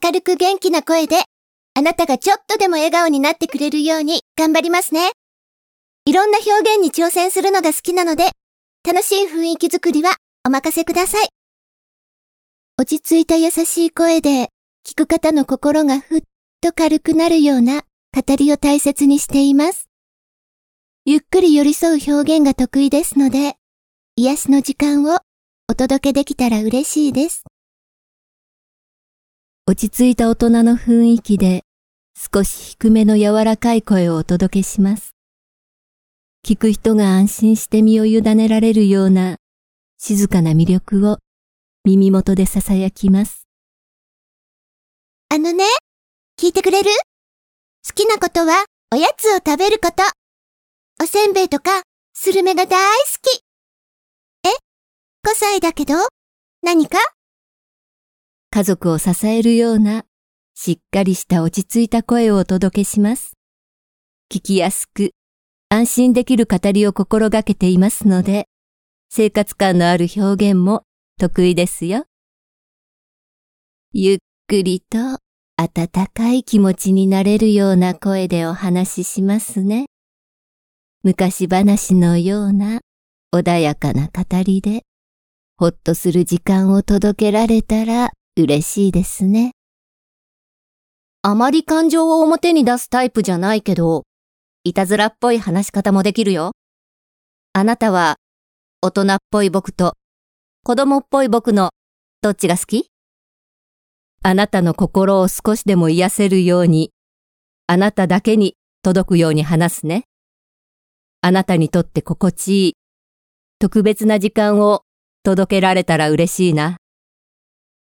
明るく元気な声で、あなたがちょっとでも笑顔になってくれるように頑張りますね。いろんな表現に挑戦するのが好きなので、楽しい雰囲気作りはお任せください。落ち着いた優しい声で、聞く方の心がふっと軽くなるような語りを大切にしています。ゆっくり寄り添う表現が得意ですので、癒しの時間をお届けできたら嬉しいです。 落ち着いた大人の雰囲気で、少し低めの柔らかい声をお届けします。聞く人が安心して身を委ねられるような静かな魅力を耳元で囁きます。 聞いてくれる？好きなことはおやつを食べること。おせんべいとかスルメが大好き。5歳だけど何か？ 家族を支えるようなしっかりした落ち着いた声をお届けします。聞きやすく安心できる語りを心がけていますので、生活感のある表現も得意ですよ。ゆっくりと温かい気持ちになれるような声でお話ししますね。昔話のような穏やかな語りで、ほっとする時間を届けられたら嬉しいですね。 あまり感情を表に出すタイプじゃないけど、いたずらっぽい話し方もできるよ。あなたは、大人っぽい僕と、子供っぽい僕の、どっちが好き？ あなたの心を少しでも癒せるように、あなただけに届くように話すね。あなたにとって心地いい、特別な時間を届けられたら嬉しいな。